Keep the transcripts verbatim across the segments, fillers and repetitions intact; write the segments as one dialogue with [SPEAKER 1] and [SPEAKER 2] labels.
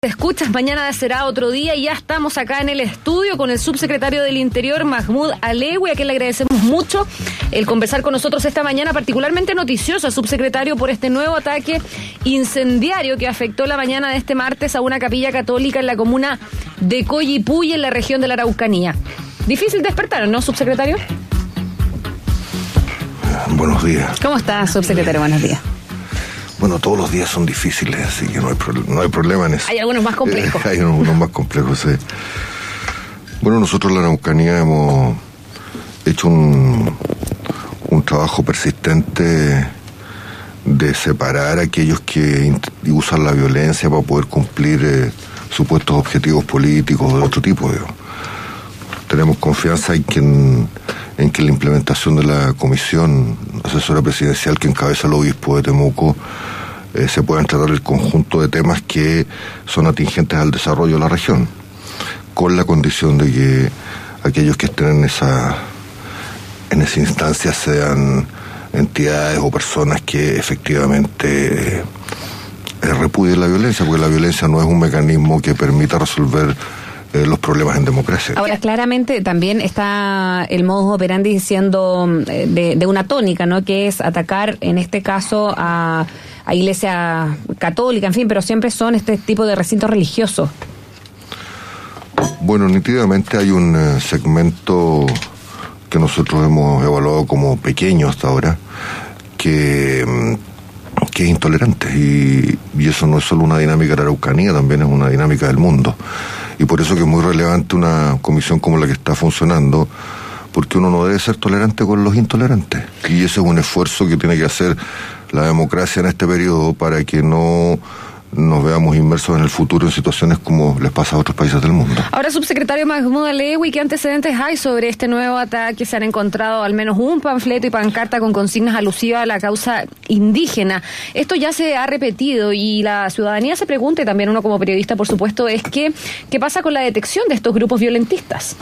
[SPEAKER 1] Te escuchas, mañana será otro día y ya estamos acá en el estudio con el subsecretario del Interior, Mahmoud Alewi, a quien le agradecemos mucho el conversar con nosotros esta mañana, particularmente noticioso, subsecretario, por este nuevo ataque incendiario que afectó la mañana de este martes a una capilla católica en la comuna de Coyipulli, en la región de la Araucanía. Difícil despertar, ¿no, subsecretario?
[SPEAKER 2] Buenos días.
[SPEAKER 1] ¿Cómo está, subsecretario? Buenos días.
[SPEAKER 2] Bueno, todos los días son difíciles, así que no hay, pro- no hay problema en eso.
[SPEAKER 1] Hay algunos más complejos.
[SPEAKER 2] Eh, hay unos, unos más complejos, sí. Bueno, nosotros en la Araucanía hemos hecho un, un trabajo persistente de separar a aquellos que int- usan la violencia para poder cumplir eh, supuestos objetivos políticos de otro tipo. Digamos. Tenemos confianza en que, en, en que la implementación de la comisión asesora presidencial que encabeza el obispo de Temuco eh, se puedan tratar el conjunto de temas que son atingentes al desarrollo de la región, con la condición de que aquellos que estén en esa, en esa instancia sean entidades o personas que efectivamente eh, repudien la violencia, porque la violencia no es un mecanismo que permita resolver Eh, los problemas en democracia.
[SPEAKER 1] Ahora, claramente también está el modus operandi siendo de, de una tónica, ¿no? Que es atacar, en este caso, a, a iglesia católica, en fin, pero siempre son este tipo de recintos religiosos.
[SPEAKER 2] Bueno, nítidamente hay un eh, segmento que nosotros hemos evaluado como pequeño hasta ahora, que, que es intolerante, y, y eso no es solo una dinámica de la Araucanía, también es una dinámica del mundo. Y por eso que es muy relevante una comisión como la que está funcionando, porque uno no debe ser tolerante con los intolerantes. Y ese es un esfuerzo que tiene que hacer la democracia en este periodo para que no nos veamos inmersos en el futuro en situaciones como les pasa a otros países del mundo.
[SPEAKER 1] Ahora, subsecretario Mahmoud Alewi, ¿qué antecedentes hay sobre este nuevo ataque? Se han encontrado al menos un panfleto y pancarta con consignas alusivas a la causa indígena. Esto ya se ha repetido y la ciudadanía se pregunta, y también uno como periodista, por supuesto, es que ¿qué pasa con la detección de estos grupos violentistas?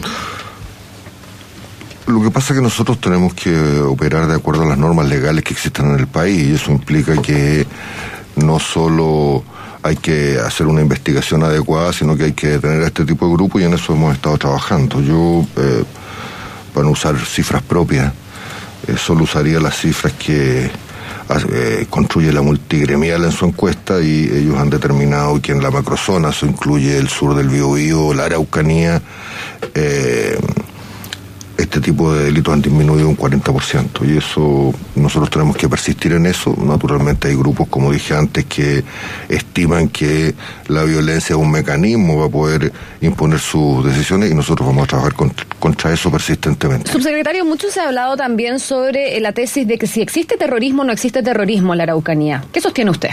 [SPEAKER 2] Lo que pasa es que nosotros tenemos que operar de acuerdo a las normas legales que existen en el país, y eso implica que no solo hay que hacer una investigación adecuada, sino que hay que detener a este tipo de grupos, y en eso hemos estado trabajando. Yo, eh, para no usar cifras propias, eh, solo usaría las cifras que eh, construye la multigremial en su encuesta, y ellos han determinado que en la macrozona, eso incluye el sur del Biobío, la Araucanía, eh, este tipo de delitos han disminuido un cuarenta por ciento, y eso nosotros tenemos que persistir en eso. Naturalmente hay grupos, como dije antes, que estiman que la violencia es un mecanismo para poder imponer sus decisiones, y nosotros vamos a trabajar contra, contra eso persistentemente.
[SPEAKER 1] Subsecretario, mucho se ha hablado también sobre la tesis de que si existe terrorismo, no existe terrorismo en la Araucanía. ¿Qué sostiene usted?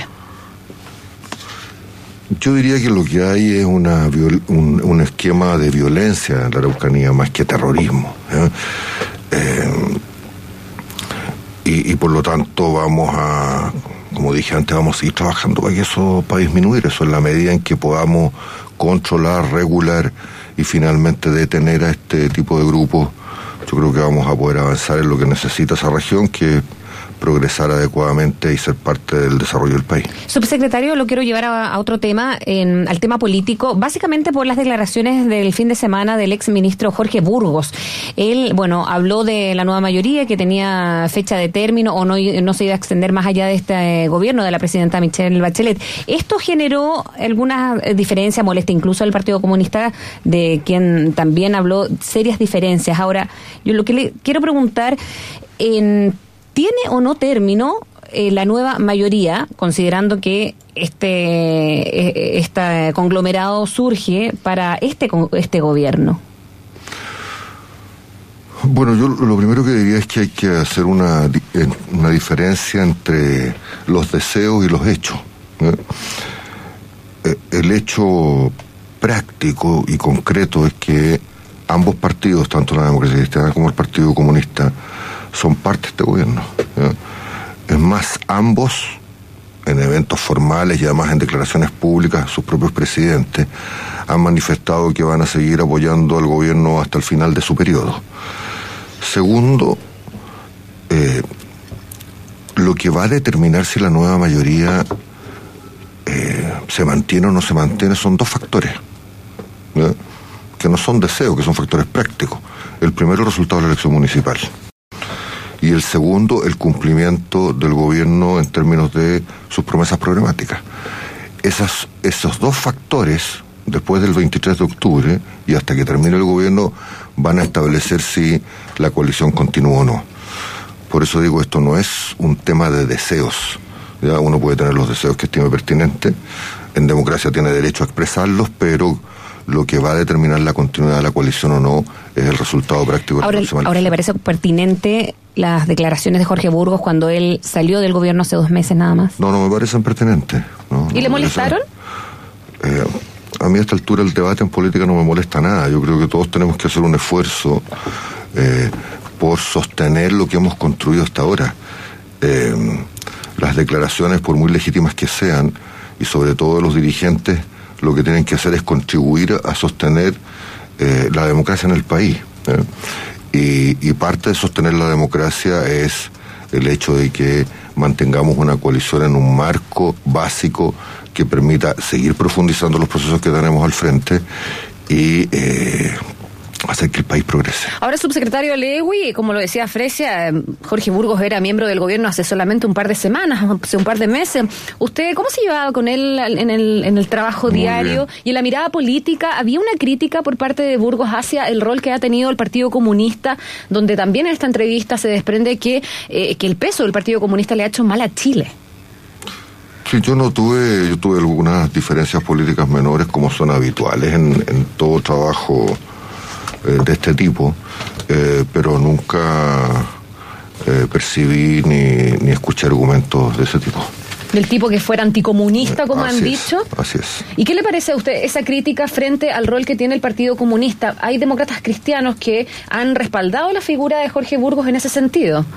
[SPEAKER 2] Yo diría que lo que hay es una viol- un, un esquema de violencia en la Araucanía más que terrorismo. ¿eh? Eh, y, y por lo tanto vamos a, como dije antes, vamos a seguir trabajando para que eso, para disminuir eso, en la medida en que podamos controlar, regular y finalmente detener a este tipo de grupos. Yo creo que vamos a poder avanzar en lo que necesita esa región, que progresar adecuadamente y ser parte del desarrollo del país.
[SPEAKER 1] Subsecretario, lo quiero llevar a, a otro tema, en, al tema político, básicamente por las declaraciones del fin de semana del ex ministro Jorge Burgos. Él, bueno, habló de la nueva mayoría que tenía fecha de término o no, no se iba a extender más allá de este eh, gobierno de la presidenta Michelle Bachelet. Esto generó algunas diferencias, molesta incluso al Partido Comunista, de quien también habló serias diferencias. Ahora, yo lo que le quiero preguntar, en ¿tiene o no término eh, la nueva mayoría, considerando que este, eh, este conglomerado surge para este, este gobierno?
[SPEAKER 2] Bueno, yo lo primero que diría es que hay que hacer una, una diferencia entre los deseos y los hechos. ¿eh? El hecho práctico y concreto es que ambos partidos, tanto la Democracia Cristiana como el Partido Comunista, son parte de este gobierno. ¿ya? Es más, ambos, en eventos formales y además en declaraciones públicas, sus propios presidentes han manifestado que van a seguir apoyando al gobierno hasta el final de su periodo. Segundo, eh, lo que va a determinar si la nueva mayoría eh, se mantiene o no se mantiene son dos factores, ¿ya? Que no son deseos, que son factores prácticos. El primero, el resultado de la elección municipal. Y el segundo, el cumplimiento del gobierno en términos de sus promesas programáticas. Esas, esos dos factores, después del veintitrés de octubre y hasta que termine el gobierno, van a establecer si la coalición continúa o no. Por eso digo, esto no es un tema de deseos. ¿Ya? Uno puede tener los deseos que estime pertinente, en democracia tiene derecho a expresarlos, pero lo que va a determinar la continuidad de la coalición o no es el resultado práctico.
[SPEAKER 1] Ahora, ahora ¿le parece pertinente las declaraciones de Jorge Burgos cuando él salió del gobierno hace dos meses nada más?
[SPEAKER 2] No, no me parecen pertinentes. No,
[SPEAKER 1] ¿Y
[SPEAKER 2] no
[SPEAKER 1] le molestaron?
[SPEAKER 2] Eh, a mí a esta altura el debate en política no me molesta nada. Yo creo que todos tenemos que hacer un esfuerzo eh, por sostener lo que hemos construido hasta ahora. Eh, las declaraciones, por muy legítimas que sean, y sobre todo los dirigentes, lo que tienen que hacer es contribuir a sostener eh, la democracia en el país. ¿eh? Y, y parte de sostener la democracia es el hecho de que mantengamos una coalición en un marco básico que permita seguir profundizando los procesos que tenemos al frente y eh, hacer que el país progrese.
[SPEAKER 1] Ahora, subsecretario Lewy, como lo decía Fresia, Jorge Burgos era miembro del gobierno hace solamente un par de semanas, hace un par de meses. ¿Usted cómo se llevaba con él en el, en el trabajo
[SPEAKER 2] Muy
[SPEAKER 1] diario?
[SPEAKER 2] bien.
[SPEAKER 1] Y en la mirada política, ¿había una crítica por parte de Burgos hacia el rol que ha tenido el Partido Comunista, donde también en esta entrevista se desprende que, eh, que el peso del Partido Comunista le ha hecho mal a Chile?
[SPEAKER 2] Sí, yo no tuve, yo tuve algunas diferencias políticas menores como son habituales en, en todo trabajo de este tipo, eh, pero nunca eh, percibí ni, ni escuché argumentos de ese tipo.
[SPEAKER 1] Del tipo que fuera anticomunista, como
[SPEAKER 2] así
[SPEAKER 1] han
[SPEAKER 2] es,
[SPEAKER 1] dicho.
[SPEAKER 2] Así es.
[SPEAKER 1] ¿Y qué le parece a usted esa crítica frente al rol que tiene el Partido Comunista? Hay demócratas cristianos que han respaldado la figura de Jorge Burgos en ese sentido.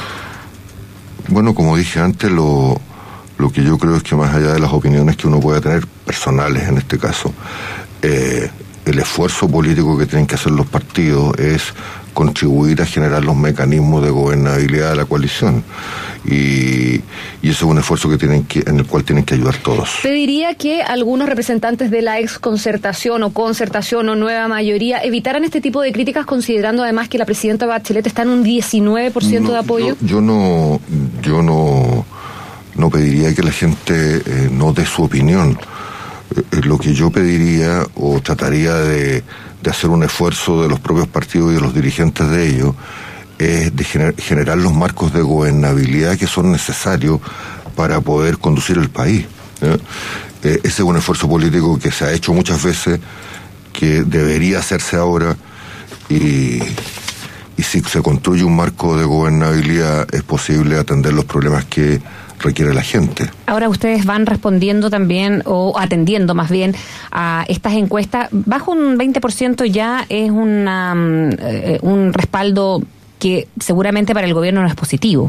[SPEAKER 2] Bueno, como dije antes, lo, lo que yo creo es que más allá de las opiniones que uno pueda tener, personales en este caso, eh, el esfuerzo político que tienen que hacer los partidos es contribuir a generar los mecanismos de gobernabilidad de la coalición. Y, y ese es un esfuerzo que tienen que, en el cual tienen que ayudar todos.
[SPEAKER 1] ¿Te diría que algunos representantes de la exconcertación o concertación o nueva mayoría evitaran este tipo de críticas, considerando además que la presidenta Bachelet está en un diecinueve por ciento
[SPEAKER 2] no,
[SPEAKER 1] de apoyo?
[SPEAKER 2] Yo, yo no, yo no, no pediría que la gente eh, no dé su opinión. Eh, lo que yo pediría o trataría de, de hacer un esfuerzo de los propios partidos y de los dirigentes de ellos es de gener, generar los marcos de gobernabilidad que son necesarios para poder conducir el país. ¿eh? Eh, ese es un esfuerzo político que se ha hecho muchas veces, que debería hacerse ahora, y, y si se construye un marco de gobernabilidad es posible atender los problemas que requiere la gente.
[SPEAKER 1] Ahora ustedes van respondiendo también, o atendiendo más bien, a estas encuestas. Bajo un veinte por ciento ya es una, eh, un respaldo que seguramente para el gobierno no es positivo.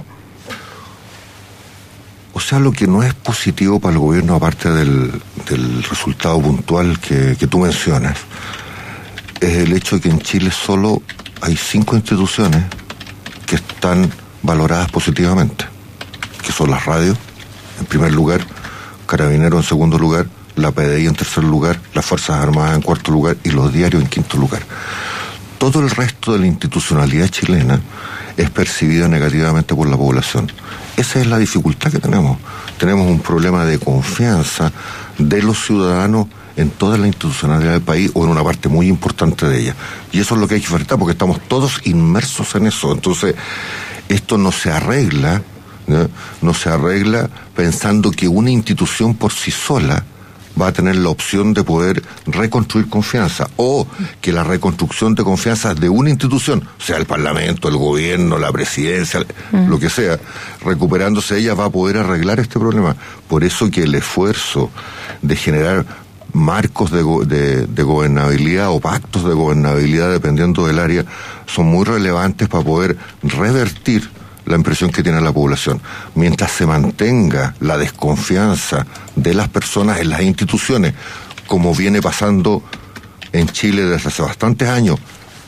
[SPEAKER 2] O sea, lo que no es positivo para el gobierno, aparte del, del resultado puntual que, que tú mencionas, es el hecho de que en Chile solo hay cinco instituciones que están valoradas positivamente, que son las radios, en primer lugar, Carabineros en segundo lugar, la P D I en tercer lugar, las Fuerzas Armadas en cuarto lugar y los diarios en quinto lugar. Todo el resto de la institucionalidad chilena es percibida negativamente por la población. Esa es la dificultad que tenemos. Tenemos un problema de confianza de los ciudadanos en toda la institucionalidad del país, o en una parte muy importante de ella. Y eso es lo que hay que enfrentar, porque estamos todos inmersos en eso. Entonces, esto no se arregla, ¿no? No se arregla pensando que una institución por sí sola va a tener la opción de poder reconstruir confianza, o que la reconstrucción de confianza de una institución, sea el Parlamento, el gobierno, la presidencia, mm. lo que sea, recuperándose ella, va a poder arreglar este problema. Por eso que el esfuerzo de generar marcos de, de, de gobernabilidad o pactos de gobernabilidad, dependiendo del área, son muy relevantes para poder revertir la impresión que tiene la población. Mientras se mantenga la desconfianza de las personas en las instituciones, como viene pasando en Chile desde hace bastantes años, pero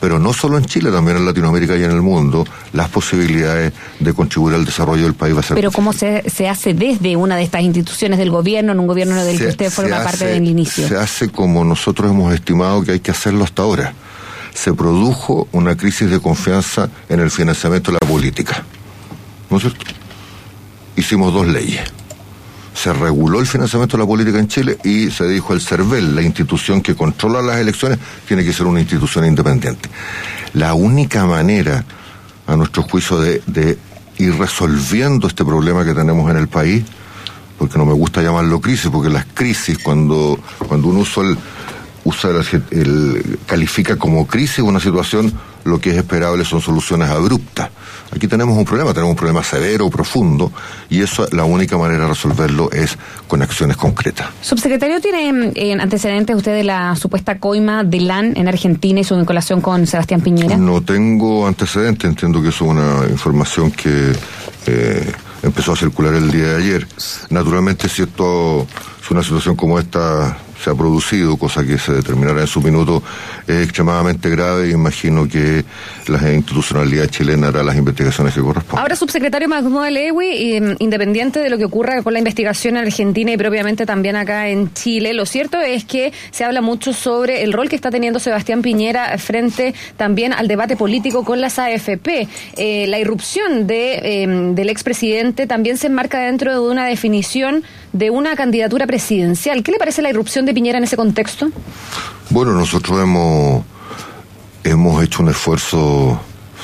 [SPEAKER 2] pero no solo en Chile, también en Latinoamérica y en el mundo, las posibilidades de contribuir al desarrollo del país va a ser...
[SPEAKER 1] Pero ¿cómo se, se hace desde una de estas instituciones del gobierno, en un gobierno del se, que usted forma parte del inicio?
[SPEAKER 2] Se hace como nosotros hemos estimado que hay que hacerlo hasta ahora. Se produjo una crisis de confianza en el financiamiento de la política, ¿no es cierto? Hicimos dos leyes. Se reguló el financiamiento de la política en Chile y se dijo el CERVEL, la institución que controla las elecciones, tiene que ser una institución independiente. La única manera, a nuestro juicio, de, de ir resolviendo este problema que tenemos en el país, porque no me gusta llamarlo crisis, porque las crisis, cuando, cuando uno usa el, usa el, el, califica como crisis una situación, lo que es esperable son soluciones abruptas. Aquí tenemos un problema, tenemos un problema severo, profundo, y eso, la única manera de resolverlo es con acciones concretas.
[SPEAKER 1] Subsecretario, ¿tiene en antecedentes usted de la supuesta coima de L A N en Argentina y su vinculación con Sebastián Piñera?
[SPEAKER 2] No tengo antecedentes, entiendo que eso es una información que eh, empezó a circular el día de ayer. Naturalmente, si esto, si una situación como esta se ha producido, cosa que se determinará en su minuto, es extremadamente grave, y imagino que la institucionalidad chilena hará las investigaciones que corresponden.
[SPEAKER 1] Ahora, subsecretario Mahmoud Alewi, independiente de lo que ocurra con la investigación en Argentina y propiamente también acá en Chile, lo cierto es que se habla mucho sobre el rol que está teniendo Sebastián Piñera frente también al debate político con las A F P. Eh, la irrupción de, eh, del expresidente también se enmarca dentro de una definición de una candidatura presidencial. ¿Qué le parece la irrupción de Piñera en ese contexto?
[SPEAKER 2] Bueno, nosotros hemos hemos hecho un esfuerzo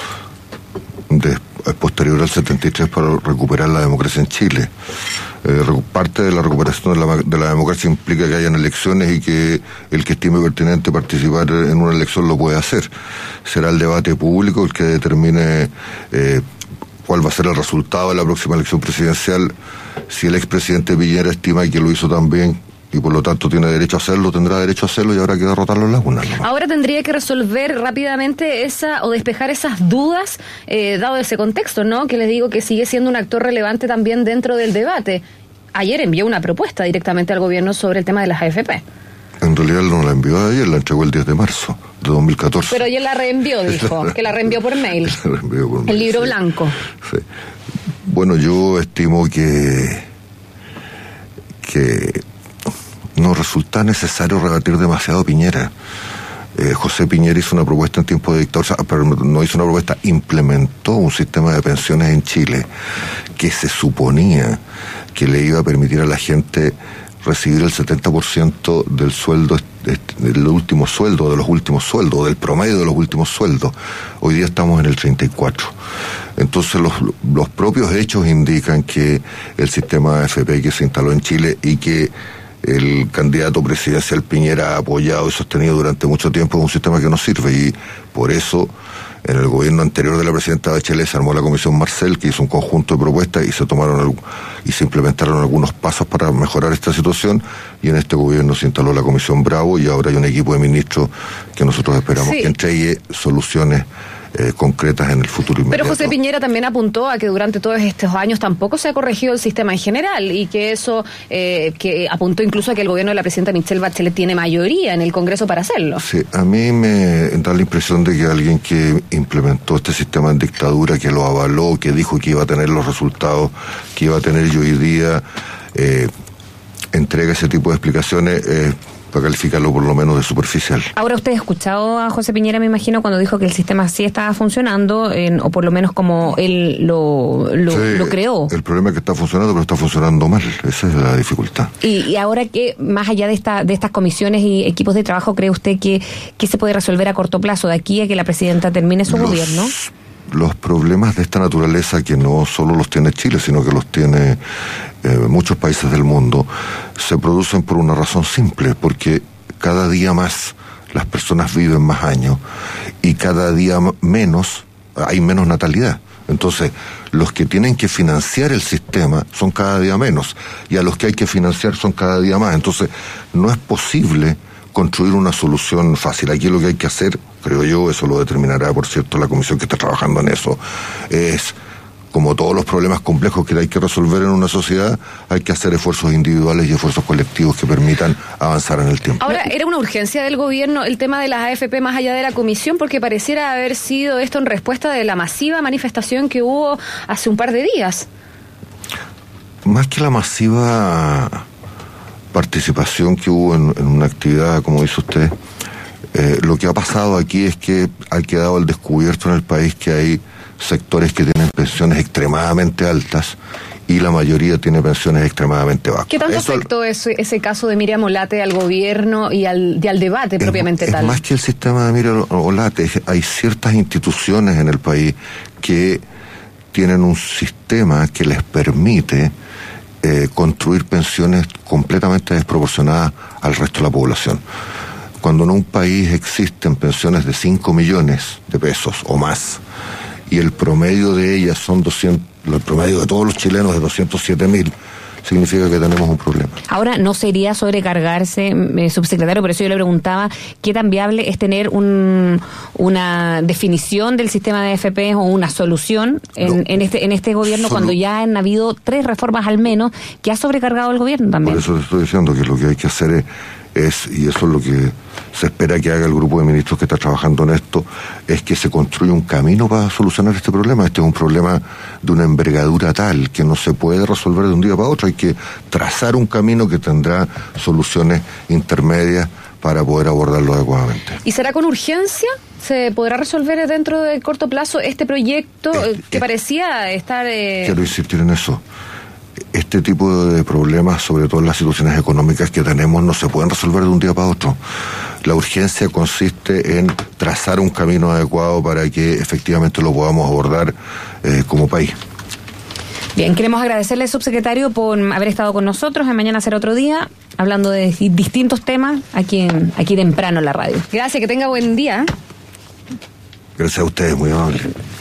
[SPEAKER 2] de, posterior al setenta y tres para recuperar la democracia en Chile. Eh, parte de la recuperación de la, de la democracia implica que hayan elecciones y que el que estime pertinente participar en una elección lo puede hacer. Será el debate público el que determine eh, cuál va a ser el resultado de la próxima elección presidencial. Si el expresidente Piñera estima que lo hizo tan bien y por lo tanto tiene derecho a hacerlo, tendrá derecho a hacerlo y habrá que derrotarlo en las urnas, ¿no?
[SPEAKER 1] Ahora tendría que resolver rápidamente esa o despejar esas dudas, eh, dado ese contexto, ¿no? Que les digo que sigue siendo un actor relevante también dentro del debate. Ayer envió una propuesta directamente al gobierno sobre el tema de las A F P.
[SPEAKER 2] En realidad no la envió ayer, la entregó el diez de marzo de dos mil catorce.
[SPEAKER 1] Pero ayer la reenvió, dijo, que la reenvió por mail.
[SPEAKER 2] La reenvió por mail.
[SPEAKER 1] El libro
[SPEAKER 2] sí.
[SPEAKER 1] blanco.
[SPEAKER 2] Sí. Bueno, yo estimo que que no resulta necesario rebatir demasiado a Piñera. Eh, José Piñera hizo una propuesta en tiempo de dictadura, pero no hizo una propuesta, implementó un sistema de pensiones en Chile que se suponía que le iba a permitir a la gente recibir el setenta por ciento del sueldo, del último sueldo, de los últimos sueldos, del promedio de los últimos sueldos. Hoy día estamos en el treinta y cuatro. Entonces los, los propios hechos indican que el sistema A F P que se instaló en Chile y que el candidato presidencial Piñera ha apoyado y sostenido durante mucho tiempo es un sistema que no sirve, y por eso en el gobierno anterior de la presidenta Bachelet se armó la comisión Marcel, que hizo un conjunto de propuestas y se tomaron y se implementaron algunos pasos para mejorar esta situación, y en este gobierno se instaló la comisión Bravo y ahora hay un equipo de ministros que nosotros esperamos sí. que entregue soluciones Eh, concretas en el futuro inmediato.
[SPEAKER 1] Pero José Piñera también apuntó a que durante todos estos años tampoco se ha corregido el sistema en general, y que eso, eh, que apuntó incluso a que el gobierno de la presidenta Michelle Bachelet tiene mayoría en el Congreso para hacerlo.
[SPEAKER 2] Sí, a mí me da la impresión de que alguien que implementó este sistema en dictadura, que lo avaló, que dijo que iba a tener los resultados que iba a tener, y hoy día eh, entrega ese tipo de explicaciones, eh, para calificarlo por lo menos de superficial.
[SPEAKER 1] Ahora, usted ha escuchado a José Piñera, me imagino, cuando dijo que el sistema sí estaba funcionando, en, o por lo menos como él lo, lo,
[SPEAKER 2] sí,
[SPEAKER 1] lo creó.
[SPEAKER 2] El problema es que está funcionando, pero está funcionando mal. Esa es la dificultad.
[SPEAKER 1] Y, y ahora, que más allá de esta de estas comisiones y equipos de trabajo, ¿cree usted que, que se puede resolver a corto plazo, de aquí a que la presidenta termine su
[SPEAKER 2] los,
[SPEAKER 1] gobierno?
[SPEAKER 2] Los problemas de esta naturaleza, que no solo los tiene Chile, sino que los tiene eh, muchos países del mundo, se producen por una razón simple, porque cada día más las personas viven más años y cada día menos hay menos natalidad. Entonces, los que tienen que financiar el sistema son cada día menos, y a los que hay que financiar son cada día más. Entonces, no es posible construir una solución fácil. Aquí lo que hay que hacer, creo yo, eso lo determinará, por cierto, la comisión que está trabajando en eso, es como todos los problemas complejos que hay que resolver en una sociedad, hay que hacer esfuerzos individuales y esfuerzos colectivos que permitan avanzar en el tiempo.
[SPEAKER 1] Ahora, ¿era una urgencia del gobierno el tema de las A F P más allá de la comisión? Porque pareciera haber sido esto en respuesta de la masiva manifestación que hubo hace un par de días.
[SPEAKER 2] Más que la masiva participación que hubo en, en una actividad, como dice usted, eh, lo que ha pasado aquí es que ha quedado al descubierto en el país que hay sectores que tienen pensiones extremadamente altas y la mayoría tiene pensiones extremadamente bajas.
[SPEAKER 1] ¿Qué tanto Eso, afectó ese, ese caso de Miriam Olate al gobierno y al, y al debate es, propiamente
[SPEAKER 2] es
[SPEAKER 1] tal?
[SPEAKER 2] Más que el sistema de Miriam Olate, hay ciertas instituciones en el país que tienen un sistema que les permite eh, construir pensiones completamente desproporcionadas al resto de la población. Cuando en un país existen pensiones de cinco millones de pesos o más, y el promedio de ellas son doscientos, el promedio de todos los chilenos de doscientos siete mil, significa que tenemos un problema.
[SPEAKER 1] Ahora, ¿no sería sobrecargarse, eh, subsecretario? Por eso yo le preguntaba, ¿qué tan viable es tener un, una definición del sistema de A F P o una solución en, no, en, este, en este gobierno solo, cuando ya han habido tres reformas al menos que ha sobrecargado el gobierno también?
[SPEAKER 2] Por eso te estoy diciendo que lo que hay que hacer es, es, y eso es lo que se espera que haga el grupo de ministros que está trabajando en esto, es que se construya un camino para solucionar este problema. Este es un problema de una envergadura tal que no se puede resolver de un día para otro. Hay que trazar un camino que tendrá soluciones intermedias para poder abordarlo adecuadamente.
[SPEAKER 1] ¿Y será con urgencia? ¿Se podrá resolver dentro del corto plazo este proyecto eh, que eh, parecía estar... Eh...
[SPEAKER 2] Quiero insistir en eso. Este tipo de problemas, sobre todo en las situaciones económicas que tenemos, no se pueden resolver de un día para otro. La urgencia consiste en trazar un camino adecuado para que efectivamente lo podamos abordar eh, como país.
[SPEAKER 1] Bien, queremos agradecerle, subsecretario, por haber estado con nosotros en Mañana Será Otro Día, hablando de distintos temas aquí, en, aquí temprano en la radio. Gracias, que tenga buen día.
[SPEAKER 2] Gracias a ustedes, muy amable.